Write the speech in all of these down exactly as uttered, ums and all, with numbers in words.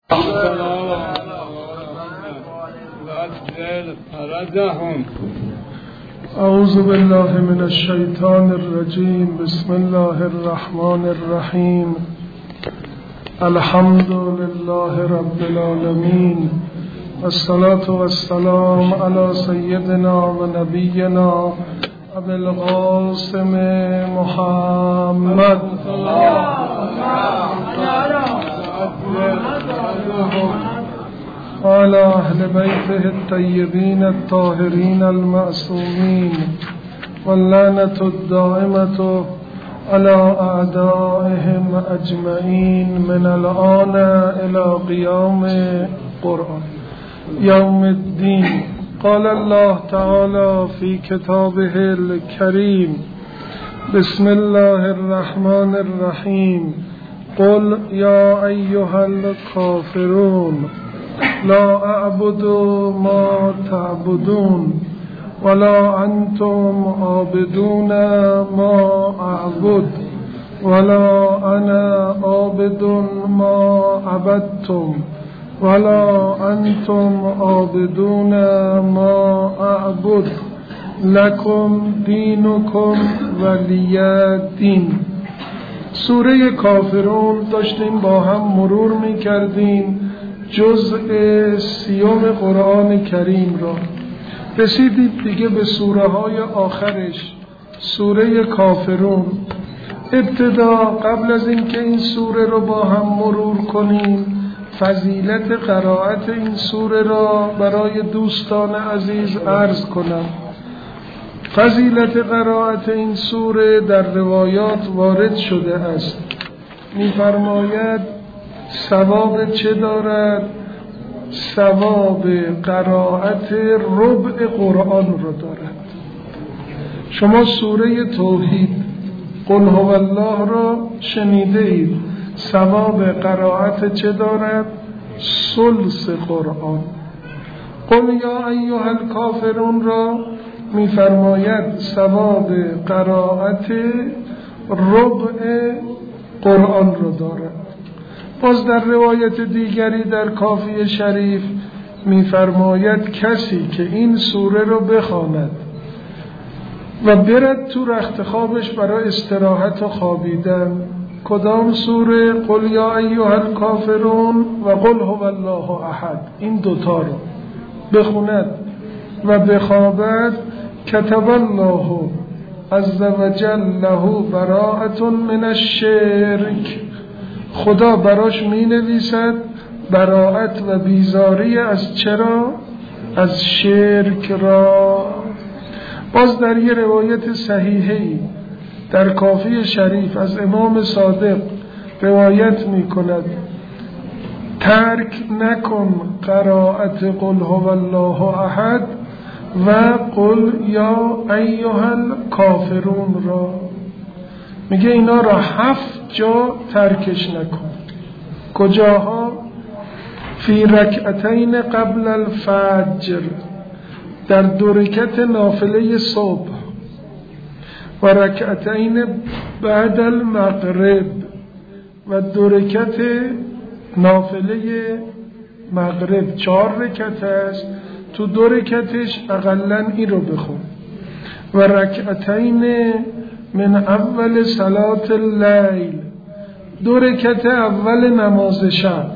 أعوذ بالله من الشيطان الرجيم. بسم الله الرحمن الرحيم. الحمد لله رب العالمين، والصلاة والسلام على سيدنا ونبينا أبي القاسم محمد وعلى أهل بيته الطيبين الطاهرين المعصومين، واللعنة الدائمة على أعدائهم أجمعين من الآن إلى قيام القرآن يوم الدين. قال الله تعالى في كتابه الكريم: بسم الله الرحمن الرحيم. قل يا أيها الكافرون لا أعبد ما تعبدون ولا أنتم عابدون ما أعبد ولا أنا عابد ما عبدتم ولا أنتم عابدون ما أعبد لكم دينكم ولي دين. سوره کافرون داشتیم با هم مرور می کردیم جزء سیوم قرآن کریم را. رسیدیم دیگه به سوره های آخرش، سوره کافرون. ابتدا قبل از اینکه این سوره رو با هم مرور کنیم فضیلت قرائت این سوره را برای دوستان عزیز عرض کنم. فضیلت قرائت این سوره در روایات وارد شده است. می‌فرماید ثواب چه دارد؟ ثواب قرائت ربع قرآن را دارد. شما سوره توحید قل هو الله را شنیده اید، ثواب قرائت چه دارد؟ ثلث قرآن. قل یا ایها الکافرون را می‌فرماید ثواب قرائت ربع قرآن را دارد. باز در روایت دیگری در کافی شریف می‌فرماید کسی که این سوره رو بخواند و برد تو رخت خوابش برای استراحت و خوابیدن، کدام سوره؟ قل یا ایها الکافرون و قل هو الله احد، این دوتا رو بخوند و بخوابد، کتب الله عز وجل له براءة من الشرک، خدا براش می نویسد براءت و بیزاری از چرا؟ از شرک را. باز در یه روایت صحیحی در کافی شریف از امام صادق روایت می کند ترک نکن قرائت قل هو الله احد و قل یا ایها الکافرون را. میگه اینا را هفت جا ترکش نکن. کجاها؟ فی رکعتین قبل الفجر، در دو رکعت نافله صبح، و رکعتین بعد المغرب، و دو رکعت نافله مغرب. چهار رکعت است، تو دو رکعتش اقلن این رو بخون. و رکعتین من اول صلاة اللیل، دو رکعت اول نماز شب.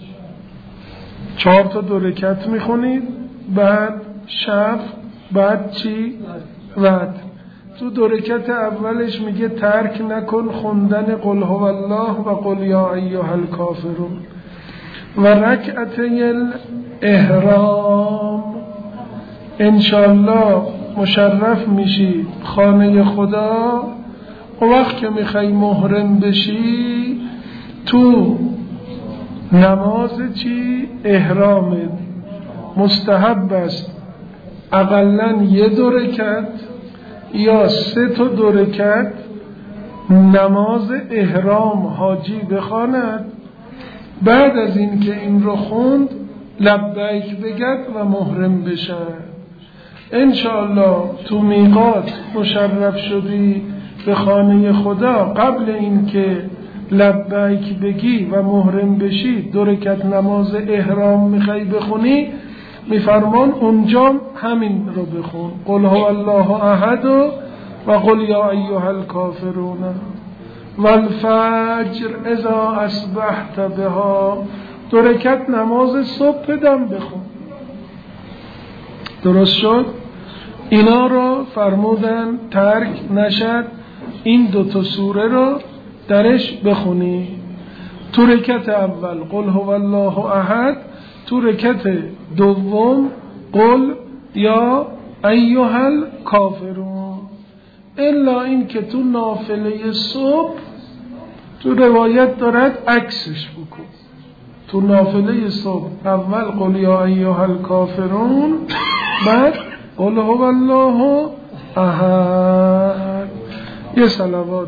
چهار تا دو رکعت میخونید، بعد شب، بعد چی؟ بعد تو دو رکعت اولش میگه ترک نکن خوندن قل هو الله و قل یا ایها الکافرون. و رکعتی الاحرام، انشالله مشرف میشی خانه خدا. وقت که میخوای محرم بشی تو نماز چی؟ احرام مستحب است اقلن یه دو رکعت یا سه تا دو رکعت نماز احرام حاجی بخواند. بعد از این که این رو خوند لبیک بگد و محرم بشه. انشاءالله تو میقات مشرف شدی به خانه خدا، قبل این که لبیک بگی و محرم بشی، دو رکعت نماز احرام میخوای بخونی، میفرمان اونجا همین رو بخون، قل هو الله احد و قل یا ایها الکافرون والفجر اذا اصبحت بها، دو رکعت نماز صبح دم بخون. درست شد؟ اینا رو فرمودن ترک نشد، این دوتا سوره رو درش بخونی. تو رکعت اول قل هو الله احد، تو رکعت دوم قل یا ایها الکافرون. الا این که تو نافله صبح تو روایت دارد عکسش بکن، تو نافله صبح اول قل یا ایها الکافرون، بعد قل هو الله احد. یه صلوات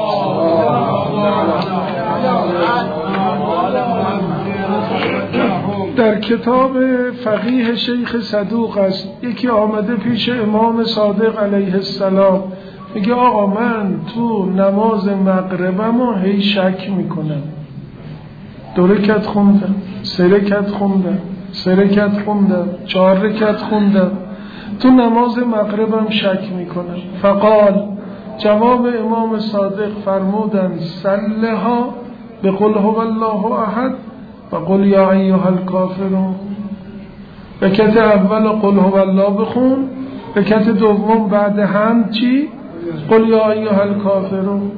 در کتاب فقیه شیخ صدوق است، یکی آمده پیش امام صادق علیه السلام، میگه آقا من تو نماز مغربمو هی شک میکنم، دو رکعت خوندم، سه رکعت خوندم، سه رکعت خوندم، چهار رکعت خوندم، تو نماز مغربم شک میکنم. فقال، جواب امام صادق فرمودن سلها به قل هو الله احد و قل یا ایها الکافرون. رکعت اول قل هو الله بخون، رکعت دوم بعد هم چی؟ قل یا ایها الکافرون.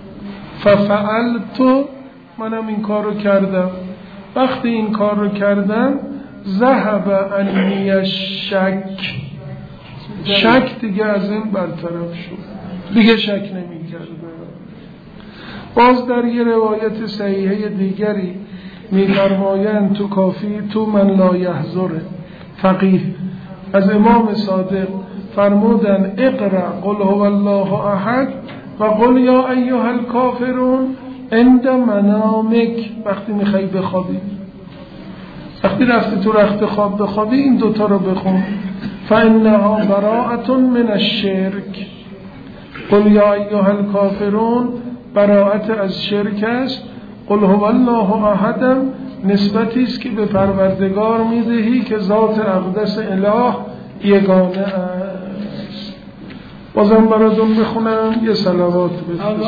ففعلت، منم این کار رو کردم. وقتی این کار رو کردم ذهب عنی الشک، شک دیگه از این برطرف شد، دیگه شک نمی کرد. باز در یه روایت صحیحه دیگری می فرمایند تو کافی تو من لا یحضره فقیه از امام صادق فرمودن اقرأ قل هو الله احد و قل یا ایها الکافرون عند منامک، وقتی میخوای بخوابی، وقتی رفتی تو رخت خواب بخوابی این دوتا رو بخون. فانها براءة من الشرک، قل یا ایها الکافرون براءت از شرک است، قل هو الله احد نسبتی است که به پروردگار میدهی که ذات اقدس اله یگانه است. بازم براتون بخونم یه صلوات بفرستید.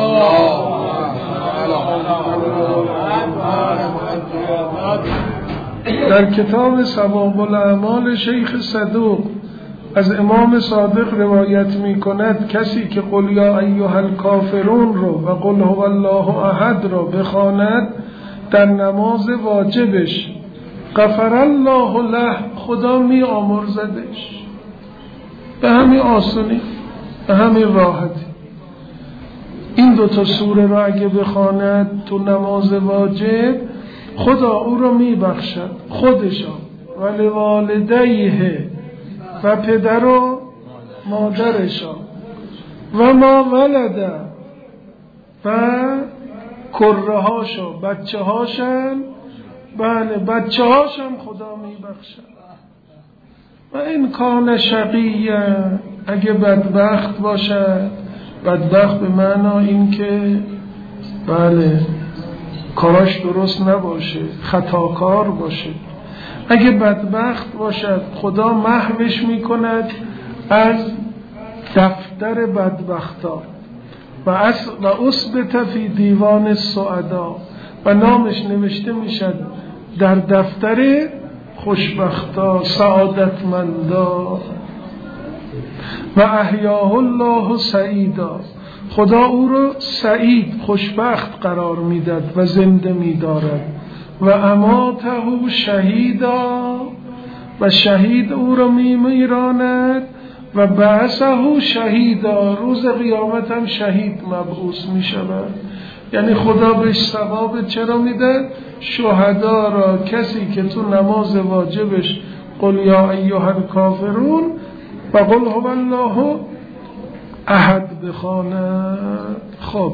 در کتاب ثواب الاعمال شیخ صدوق از امام صادق روایت می کند کسی که قل یا ایها الکافرون رو و قل هو الله احد رو بخواند در نماز واجبش غفر الله له، خدا می آمرزدش به همین آسانی، به همین راحتی. این دوتا سوره رو اگه بخواند تو نماز واجب خدا او رو می بخشد، خودشان ولی والدیه و پدر و مادرشان و ما ولده و کره هاشو بچه هاشن، بله بچه هاشم خدا می بخشد. و این کان شقیه، اگه بدبخت باشد، بدبخت به معنی این که بله کاراش درست نباشه، خطاکار باشه، اگه بدبخت باشد خدا محوش میکند از دفتر بدبختا و اثبت فی دیوان السعدا، و نامش نوشته میشد در دفتر خوشبختا، سعادتمندا. و احیاه الله سعیدا، خدا او رو سعید خوشبخت قرار میداد و زنده میدارد. و اماته شهیدا، و شهید او رو میمیراند. و بعثه شهیدا، روز قیامت هم شهید مبعوث میشود. یعنی خدا بهش ثواب چرا میده؟ شهدا را، کسی که تو نماز واجبش قل یا ایها الکافرون و قل هو الله احد بخواند. خب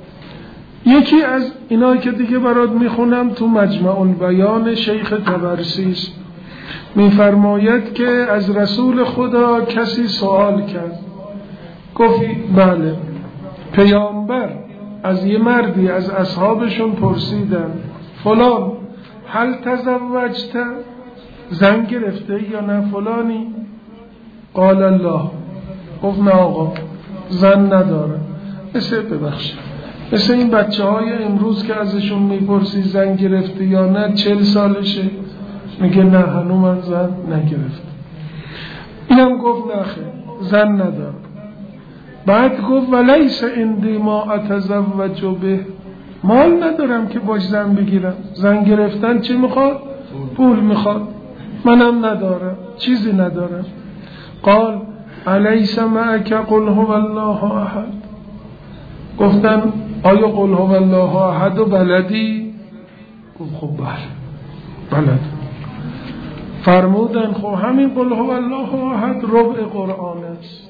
یکی از اینایی که دیگه برات میخونم تو مجمع البیان شیخ طبرسی است، میفرماید که از رسول خدا کسی سوال کرد، گفت بله پیامبر از یه مردی از اصحابشون پرسیدن فلان هل تزوجت، زن گرفته یا نه فلانی؟ قال الله، گفت نه آقا زن نداره. مثل ببخشید مثل این بچه های امروز که ازشون میپرسی زن گرفته یا نه، چل سالشه میگه نه هنوز من زن نگرفته. اینم گفت نه خیر زن نداره. بعد گفت ولیس عندی ما اتزوج به، مال ندارم که باش زن بگیرم. زن گرفتن چی میخواد؟ پول میخواد. منم ندارم، چیزی ندارم. قال الیس معک قل هو الله احد، گفتن آیا قل هو الله احد و بلدی؟ گفت خب بله بلد. فرمودن خب همین قل هو الله احد ربع قرآن است.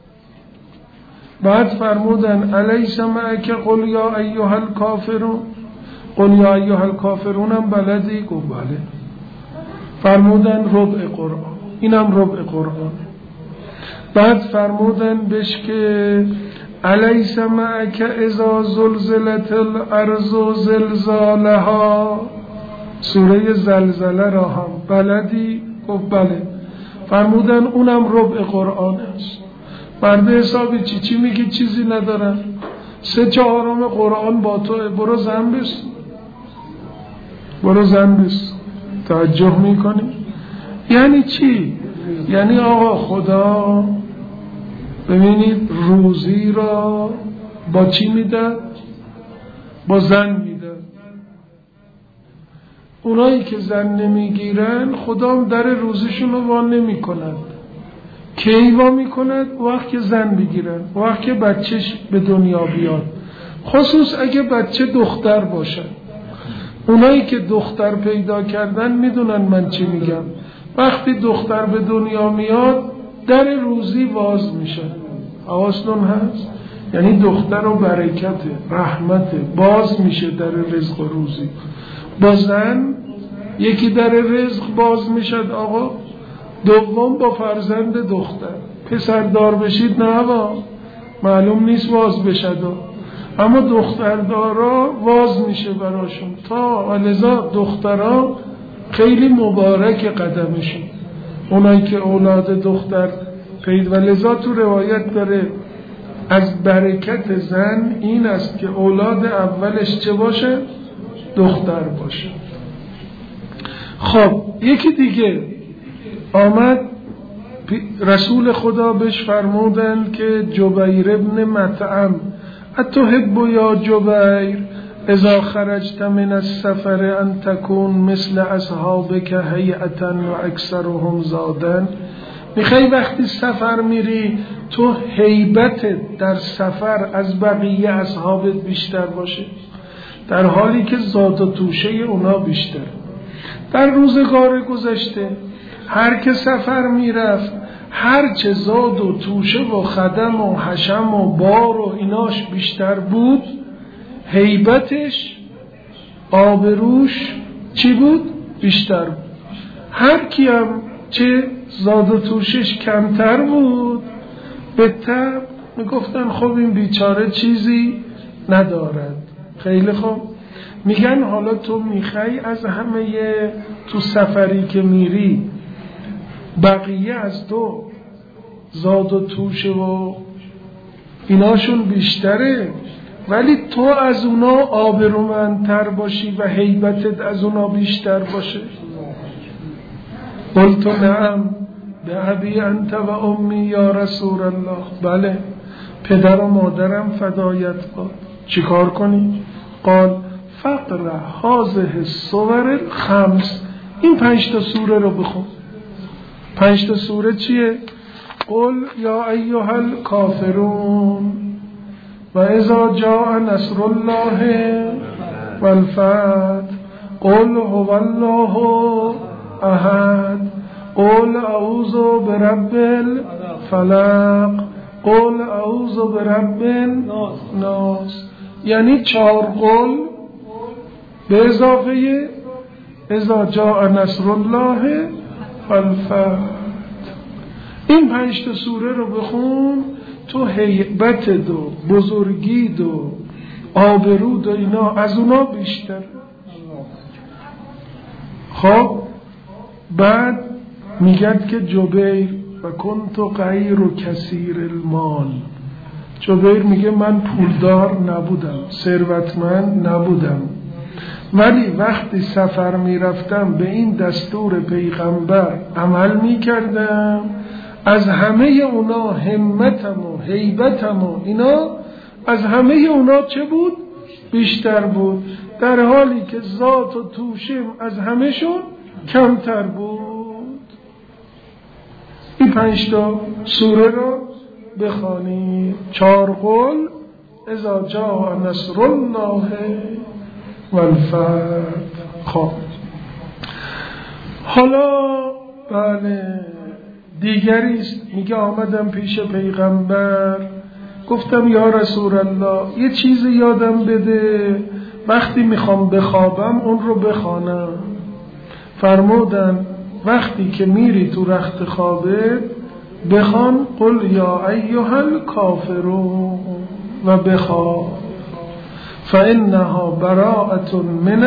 بعد فرمودن الیس معک قل یا ایها الکافرون، قل یا ایها الکافرون هم بلدی؟ گفت بله. فرمودن ربع قرآن، اینم ربع قرآن. بعد فرمودن بهش که الیس معک اذا زلزلت الارض زلزالها، سوره زلزله را هم بلدی؟ گفت بله. فرمودن اونم ربع قرآن است. مرد حسابی چی چی میگی چیزی ندارن، سه چهارم قرآن با تو، برو زن بس برو زن بس. توجه میکنی؟ یعنی چی؟ یعنی آقا خدا ببینید روزی را با چی میده؟ با زن میده. اونایی که زن نمیگیرن خدا در روزیشون رو وا نمی کند. کی وا می کند؟ وقت که زن بگیرن، وقت که بچهش به دنیا بیاد، خصوص اگه بچه دختر باشه. اونایی که دختر پیدا کردن میدونن من چی میگم. وقتی دختر به دنیا میاد در روزی باز میشه. حواستون هست؟ یعنی دختر و برکت رحمت باز میشه در رزق و روزی. با زن یکی در رزق باز میشد آقا، دوم با فرزند دختر. پسر دار بشید نه با معلوم نیست باز بشد، اما دختردارا واز میشه براشون تا ولذا دخترها خیلی مبارک قدمشون، اونایی که اولاد دختر پید. ولذا تو روایت داره از برکت زن این است که اولاد اولش چه باشه؟ دختر باشه. خب یکی دیگه آمد رسول خدا بهش فرمودن که جبیر ابن مطعم اتحب یا جبیر اذا خرجت من السفر ان تكون مثل اصحابك هیئتا و اکثرهم زادن، میخوای وقتی سفر میری تو هیبت در سفر از بقیه اصحابت بیشتر باشه، در حالی که زاد و توشه اونا بیشتر. در روزگار گذشته هر که سفر میرفت هر چه زاد و توشه و خدم و حشم و بار و ایناش بیشتر بود، هیبتش آبروش چی بود؟ بیشتر بود. هر کی هم چه زاد و توشش کمتر بود به طب میگفتن خب این بیچاره چیزی ندارد. خیلی خوب. میگن حالا تو میخوای از همه تو سفری که میری بقیه از تو زاد و توشه و ایناشون بیشتره ولی تو از اونا آبرومندتر باشی و هیبتت از اونا بیشتر باشه. قلت نعم به ابی انت و امی یا رسول الله، بله پدر و مادرم فدایت باد. چیکار کنی؟ قال فقره هذه السور خمس، این پنج تا سوره رو بخون. پنج تا سوره چیه؟ قل یا ایها الکافرون و اذا جاء نصر الله والفتح قل هو الله احد قل اعوذ برب الفلق قل اعوذ برب الناس. یعنی چهار قل به اضافه اذا جاء نصر الله والفتح. این پنج تا سوره رو بخون تو هیبت دو بزرگی دو آبرود و اینا از اونا بیشتر. خب بعد میگد که جبیر و کنت غیر کثیر المال، جبیر میگه من پولدار نبودم، ثروتمند نبودم، ولی وقتی سفر میرفتم به این دستور پیغمبر عمل میکردم، از همه اونا همتم و هیبتم و اینا از همه اونا چه بود؟ بیشتر بود، در حالی که ذات و توشم از همهشون کمتر بود. این پنج تا سوره رو بخوانید. چار قل اذا جاء نصر الله والفتح. خب حالا بله دیگری است، میگه آمدم پیش پیغمبر گفتم یا رسول الله یه چیزی یادم بده وقتی میخوام بخوابم اون رو بخوانم. فرمودن وقتی که میری تو رخت خوابت بخوان قل یا ایها الکافرون و بخواب فانها براءة من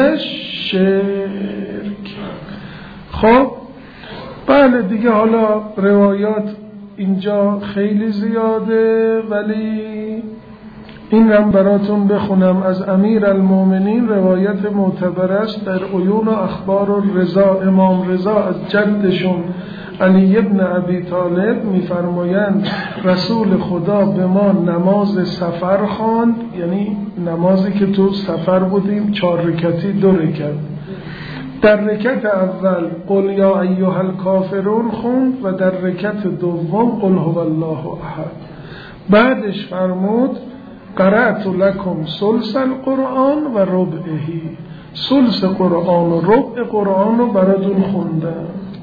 الشرک. خب بله دیگه حالا روایات اینجا خیلی زیاده، ولی این هم براتون بخونم. از امیر المومنین روایت معتبر است در عیون و اخبار الرضا، امام رضا از جدشون علی ابن ابی طالب میفرمایند رسول خدا به ما نماز سفر خواند، یعنی نمازی که تو سفر بودیم چهار رکعتی دو رکعت. در رکعت اول قل یا ایها الکافرون خوند و در رکعت دوم قل هو الله احد. بعدش فرمود قرأت لکم ثلث القرآن و ربعه، ثلث قرآن و ربع قرآن رو براتون خوندم.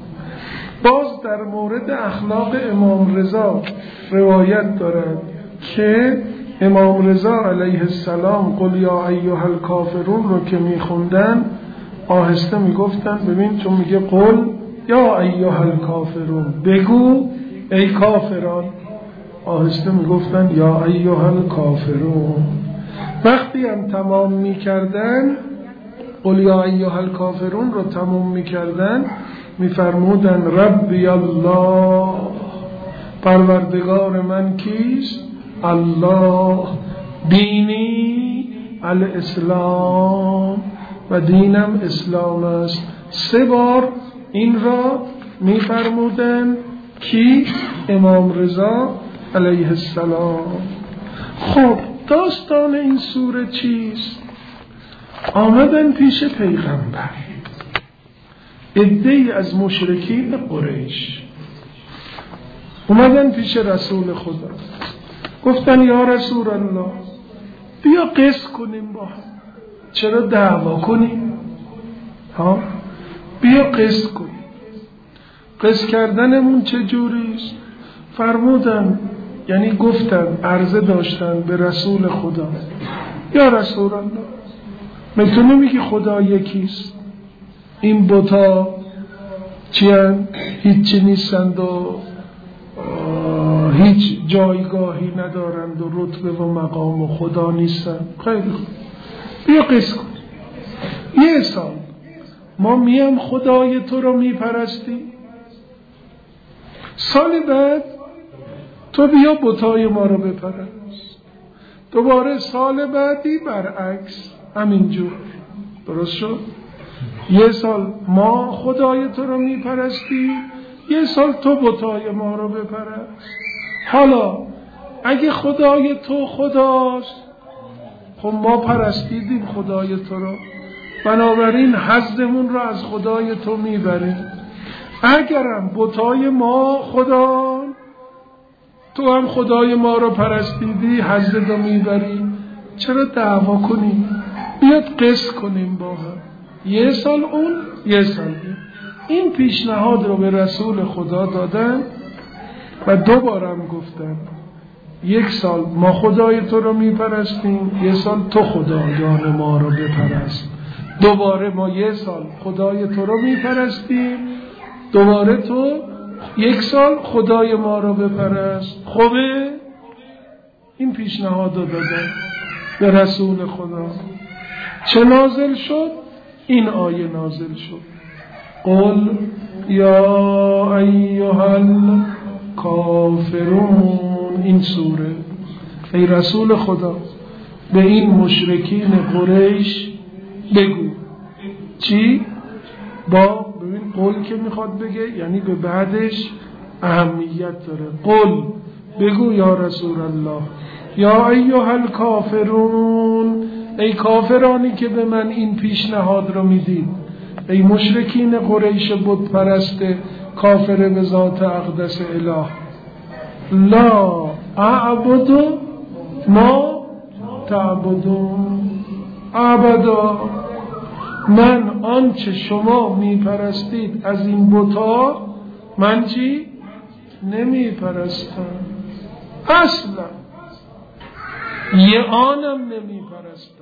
باز در مورد اخلاق امام رضا روایت دارد که امام رضا علیه السلام قل یا ایها الکافرون رو که میخوندن آهسته میگفتن، ببین چون میگه قل یا ایها الکافرون بگو ای کافران، آهسته میگفتن یا ایها الکافرون. وقتی هم تمام میکردن قل یا ایها الکافرون رو تمام میکردن میفرمودن ربی الله، پروردگار من کیست؟ الله، دینی الاسلام و دینم اسلام است. سه بار این را میفرمودن کی؟ امام رضا علیه السلام. خب داستان این سوره چیست؟ آمدن پیش پیغمبر عده‌ای از مشرکین قریش، اومدن پیش رسول خدا گفتن یا رسول الله بیا قصد کنیم با هم، چرا دعوا کنیم؟ ها بیا قصد کنیم. قصد کردنمون چجوریست؟ فرمودن یعنی گفتن عرضه داشتن به رسول خدا یا رسول الله میتونی میگی خدا یکیست، این بتا چی هن؟ هیچی نیستند و هیچ جایگاهی ندارند و رتبه و مقام و خدا نیستند. خیلی خوب بیا قصد کن. یه سال ما میم خدای تو رو میپرستی، سال بعد تو بیا بتای ما رو بپرست، دوباره سال بعدی برعکس همینجور. درست شد؟ یه سال ما خدای تو رو میپرستی، یه سال تو بتای ما رو بپرست. حالا اگه خدای تو خداست خب ما پرستیدیم خدای تو رو، بنابراین حظمون رو از خدای تو میبریم. اگرم بتای ما خدا، تو هم خدای ما رو پرستیدی حظت رو میبری، چرا دعوا کنیم؟ بیاد قصد کنیم با هم، یه سال اون یه سال این. این پیشنهاد رو به رسول خدا دادن و دوبارم گفتن یک سال ما خدای تو رو میپرستیم، یه سال تو خدایان ما رو بپرست. دوباره ما یه سال خدای تو رو میپرستیم، دوباره تو یک سال خدای ما رو بپرست. خوبه؟ این پیشنهاد رو دادن. به رسول خدا. چه نازل شد؟ این آیه نازل شد. قل یا ایها الکافرون. این سوره ای رسول خدا به این مشرکین قریش بگو. چی؟ با ببین قل که میخواد بگه یعنی به بعدش اهمیت داره. قل بگو یا رسول الله یا ایها الکافرون، ای کافرانی که به من این پیشنهاد رو میدید، ای مشرکین قریش بت پرست کافر به ذات اقدس اله، لا اعبد ما تعبدون ابدا، من آنچه شما میپرستید از این بت‌ها من چی؟ نمیپرستم اصلا، یه آنم نمیپرستم.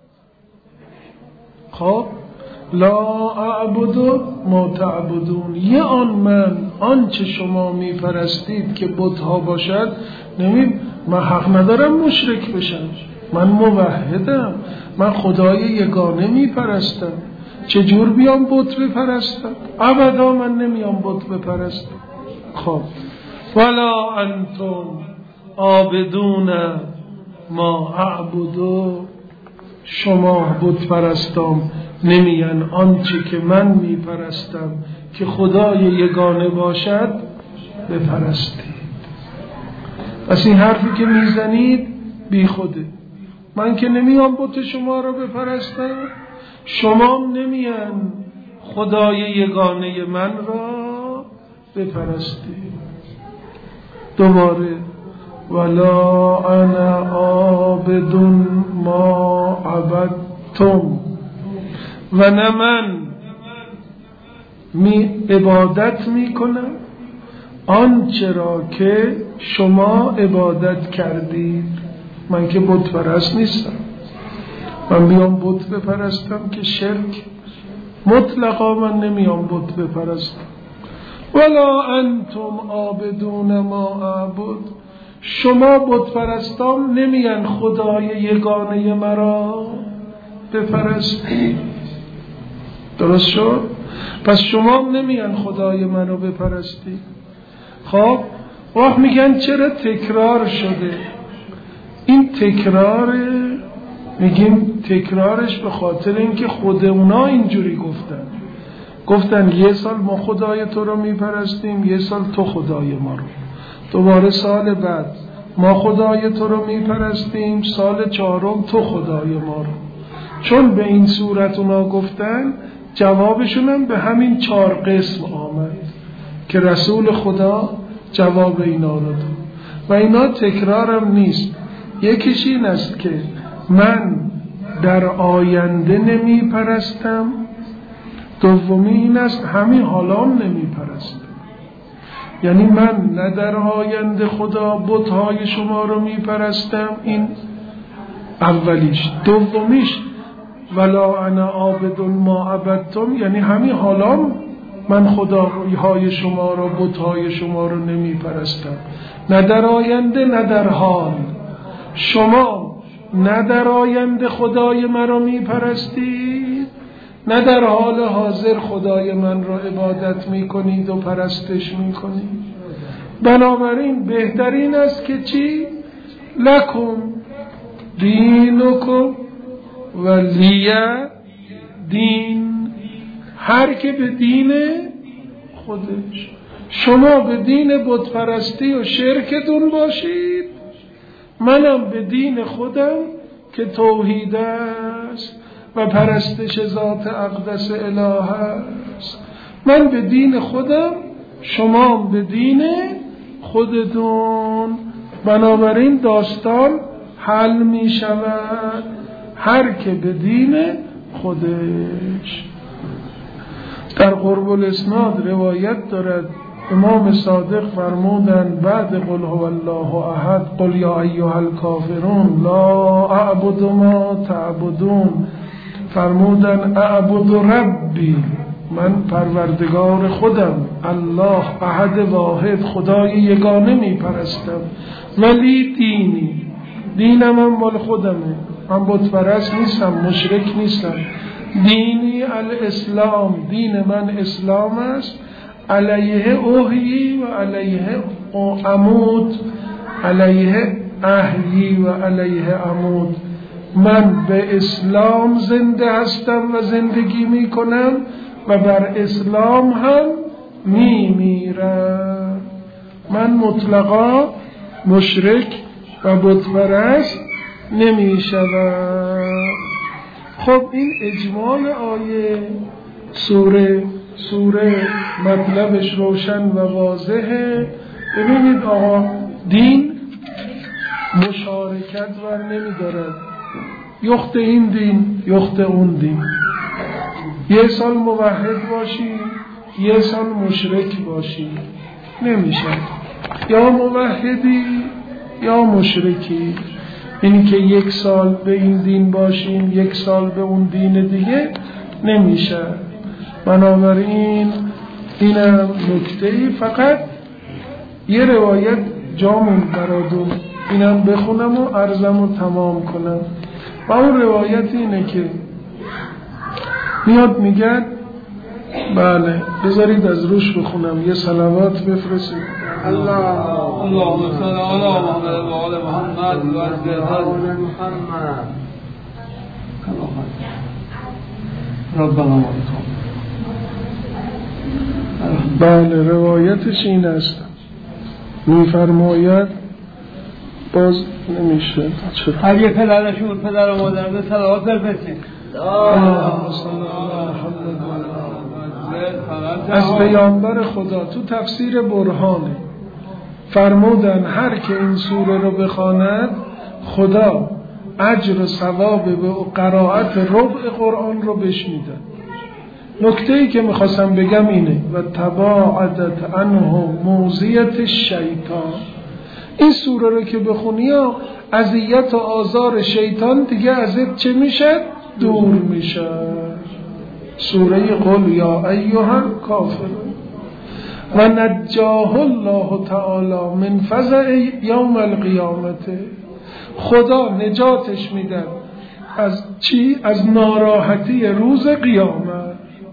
خب لا اعبد ما تعبدون، یه آن من آنچه شما میپرستید که بت‌ها باشد نمی، من حق ندارم مشرک بشم، من موحدم، من خدای یگانه میپرستم، چجور بیام بت بپرستم؟ ابدا من نمیام بت بپرستم. خب ولا انتم عابدون ما اعبدو، شما بت پرستم نمیان آنچه که من میپرستم که خدای یگانه باشد بپرستید. پس این حرفی که میزنید بی خوده. من که نمیام بت شما رو بپرستم، شما نمیان خدای یگانه من را بپرستید. دوباره ولا انا عابد ما عبدتم، و نه من می عبادت می کنم آنچه را که شما عبادت کردید. من که بت پرست نیستم، من بیام بت بپرستم که شرک، مطلقا من نمیام بت بپرستم. ولا انتم عابدون ما اعبد، شما بت پرستان نمیان خدای یگانه مرا بپرستید. درست شد؟ پس شما نمیان خدای منو بپرستید. خب وقت میگن چرا تکرار شده؟ این تکرار میگیم تکرارش به خاطر اینکه خود اونا اینجوری گفتن. گفتن یه سال ما خدای تو رو میپرستیم، یه سال تو خدای ما رو، دوباره سال بعد ما خدای تو رو میپرستیم، سال چهارم تو خدای ما رو. چون به این صورت اونا گفتن، جوابشون هم به همین چهار قسم آمد که رسول خدا جواب اینا رو داد. و اینا تکرارم نیست. یکیش این است که من در آینده نمی پرستم، دومی این است همین حالام نمی پرستم. یعنی من نه در آینده خدا بت‌های شما رو می پرستم، این اولیش. دومیش ولا انا عابد ما عبدتم، یعنی همین حالام من خداهای شما رو بت‌های شما رو نمی پرستم، نه در آینده نه در حال. شما نه در آینده خدای من رو می پرستید، نه در حال حاضر خدای من رو عبادت می کنید و پرستش می کنید. بنابراین بهترین است که چی؟ لکم دینکم ولی دین، هر که به دین خودش. شما به دین بت پرستی و شرکتون باشید، منم به دین خودم که توحید است و پرستش ذات اقدس اله است. من به دین خودم، شما به دین خودتون. بنابراین داستان حل می شود، هر که به دین خودش. در قرب الاسناد روایت دارد امام صادق فرمودند بعد قل هو الله احد قل یا ایها الکافرون لا اعبد ما تعبدون، فرمودند اعبد ربی، من پروردگار خودم الله احد واحد خدای یگانه می پرستم، ولی دینی، دینم هم مال خودمه، من بت پرست نیستم، مشرک نیستم. دینی الاسلام، دین من اسلام است. علیه اوحی و علیه اموت، علیه احیی و علیه اموت. من به اسلام زنده هستم و زندگی می کنم و بر اسلام هم می میرم. من مطلقا مشرک و بت پرست نمی شدم. خب این اجمال آیه سوره سوره مطلبش روشن و واضحه. ببینید آقا، دین مشارکت ور نمی دارد، یخت این دین یخت اون دین. یه سال موحد باشی یه سال مشرک باشی نمیشه، یا موحدی یا مشرکی. اینی که یک سال به این دین باشیم یک سال به اون دین دیگه نمیشه. بنابراین اینم نکته‌ای. فقط یه روایت جامون برادون اینم بخونم و عرضم رو تمام کنم. و اون روایت اینه که میاد میگن، بله بذارید از روش بخونم، یه صلوات بفرستید. الله اللهم صل علی محمد و آل محمد و آل محمد. ربنا بله روایتش این است، میفرماید باز نمیشه هر یه پدرشون پدر و مادرده صلوات بفرستید. از پیامبر خدا تو تفسیر برهانه فرمودن هر که این سوره رو بخواند خدا اجر و ثواب به قرائت ربع قرآن رو بهش میده. نکته‌ای که میخواستم بگم اینه و تباعدت عنه موذیت الشیطان. این سوره رو که بخونی اذیت و آزار شیطان دیگه ازت چه میشه؟ دور میشه. سوره قل یا ایها الکافرون. و نجاه الله تعالی من فزع یوم القیامت. خدا نجاتش میده از چی؟ از ناراحتی روز قیامت.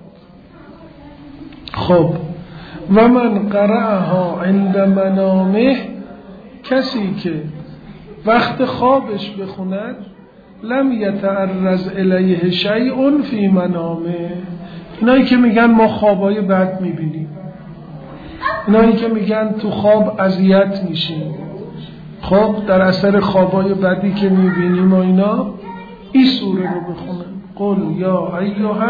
خب و من قرأها عند منامه، کسی که وقت خوابش بخوند لم یتعرض الیه شیء فی منامه. اینایی که میگن ما خوابای بد میبینیم، اینایی که میگن تو خواب اذیت میشیم، خب در اثر خوابای بدی که میبینیم و اینا، این سوره رو بخونن. قل یا ایها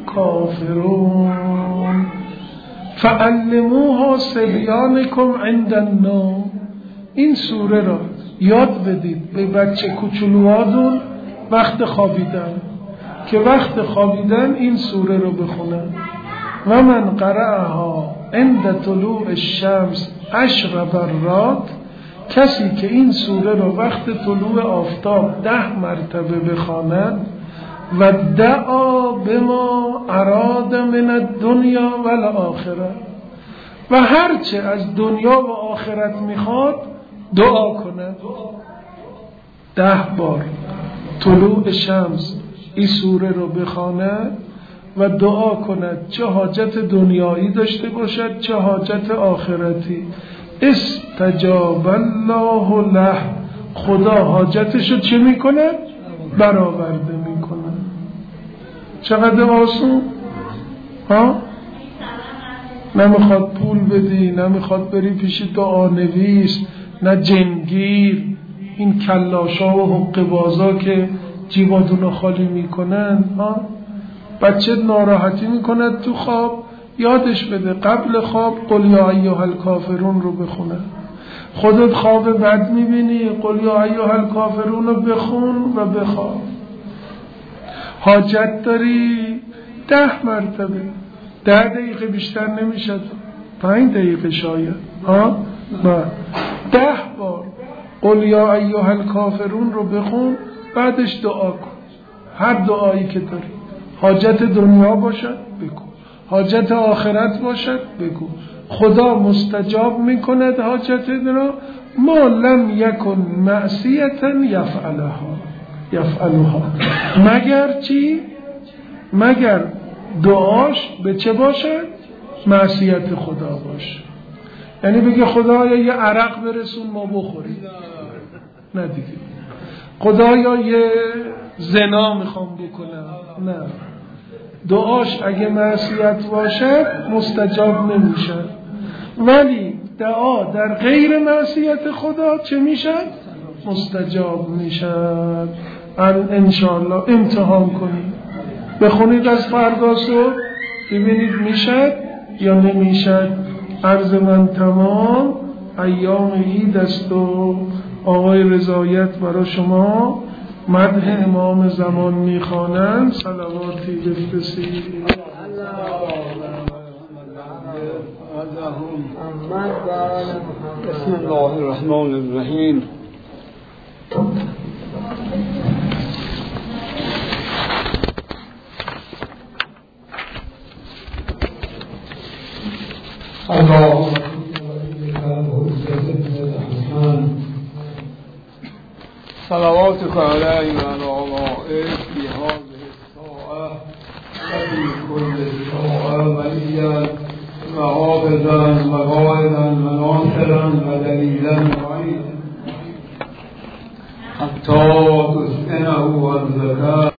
الکافرون فعلموها صبیانکم عند النوم. این سوره را یاد بدید به بچه کوچولوهاتون وقت خوابیدن، که وقت خوابیدن این سوره رو بخونن. و من قرأها عند طلوع الشمس عشر برات. کسی که این سوره رو وقت طلوع آفتاب ده مرتبه بخواند و دعا بما اراد من الدنیا و الاخره، و هرچه از دنیا و آخرت میخواد دعا کند. ده بار طلوع شمس این سوره رو بخواند و دعا کند، چه حاجت دنیایی داشته باشد چه حاجت آخرتی. استجاب الله له. خدا حاجتشو چه میکنه؟ برآورده میکنه. چقدر آسون ها؟ نمیخواد پول بدی، نمیخواد بری پیش دعا نویس، نه جنگیر، این کلاشا و حق بازا که جیبادونو خالی میکنن ها. بچه ناراحتی میکند تو خواب، یادش بده قبل خواب قل یا ایها الکافرون رو بخونه. خودت خواب بد میبینی، قل یا ایها الکافرون رو بخون و بخواب. حاجت داری ده مرتبه، ده دقیقه بیشتر نمیشد، پنج دقیقه شاید ها، ده بار قل یا ایها الکافرون رو بخون، بعدش دعا کن. هر دعایی که داری، حاجت دنیا باشد بگو، حاجت آخرت باشد بگو. خدا مستجاب میکند حاجت را، ما لم یکن معصیتا یفعلها. یفعلها، مگر چی؟ مگر دعاش به چه باشه؟ معصیت خدا باشه. یعنی بگه خدایا یه عرق برسون ما بخوریم، نه دیگه. خدایا یه زنا میخوام بکنم، نه. دعاش اگه معصیت باشه مستجاب نمیشه. ولی دعا در غیر معصیت خدا چه میشه؟ مستجاب میشه. انشاءالله امتحان کنید، بخونید از فردا صبح ببینید میشه یا نمیشه. عرض من تمام. ایام عید است و آقای رضایت برای شما مدح امام زمان میخوانند. صلواتی بفرستید. بسم الله الرحمن الرحیم. اللهم صلواتك عليه وعلى آبائه في هذه الساعة وفي كل ساعة وليا وحافظا وقائدا وناصرا ودليلا معينا حتى تسكنه الزكاة